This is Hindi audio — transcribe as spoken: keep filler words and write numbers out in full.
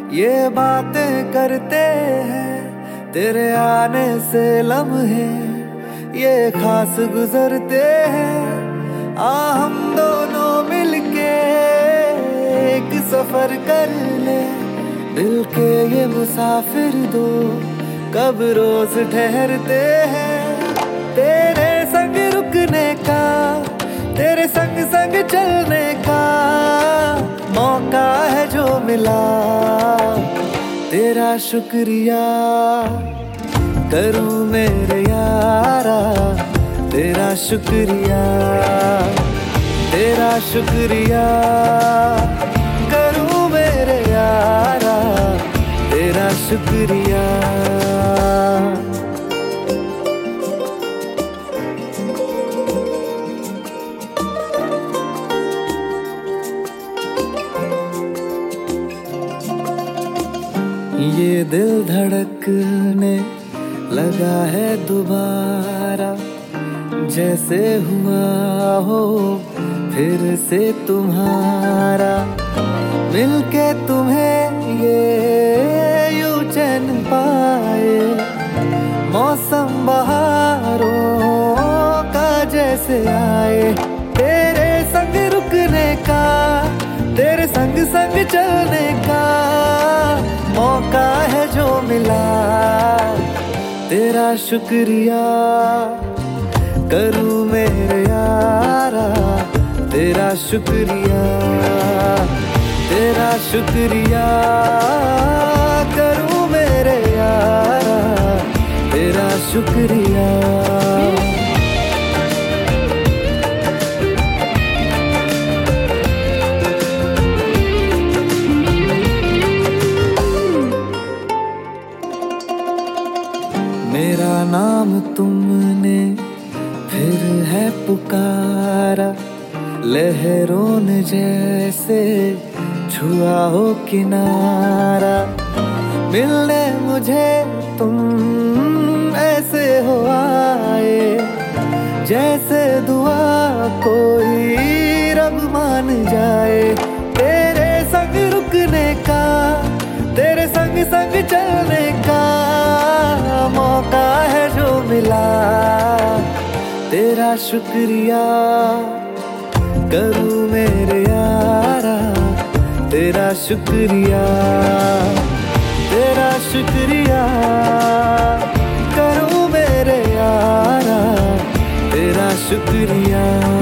ये बातें करते हैं तेरे आने से लम्हे, ये खास गुजरते हैं। आ हम दोनों मिलके एक सफर कर ले, दिल के ये मुसाफिर दो कब रोज ठहरते हैं। तेरे संग रुकने का, तेरे संग संग चलने का मौका है जो मिला, तेरा शुक्रिया करूं मेरे यारा, तेरा शुक्रिया, तेरा शुक्रिया करूं मेरे यारा, तेरा शुक्रिया। ये दिल धड़कने लगा है दोबारा, जैसे हुआ हो फिर से तुम्हारा। मिलके तुम्हें ये यूं चैन पाए, मौसम बहारों का जैसे आए। तेरे संग रुकने का, तेरे संग संग चलने का मौका है जो मिला, तेरा शुक्रिया करूं मेरे यारा, तेरा शुक्रिया, तेरा शुक्रिया करूं मेरे यारा, तेरा शुक्रिया। मेरा नाम तुमने फिर है पुकारा, लहरों ने जैसे छुआ हो किनारा। मिलने मुझे तुम ऐसे हो आए, जैसे दुआ कोई रब मान जाए। तेरे संग रुकने का, तेरे संग संग चलने का मौका है जो मिला, तेरा शुक्रिया करूं मेरे यारा, तेरा शुक्रिया, तेरा शुक्रिया करूं मेरे यारा, तेरा शुक्रिया।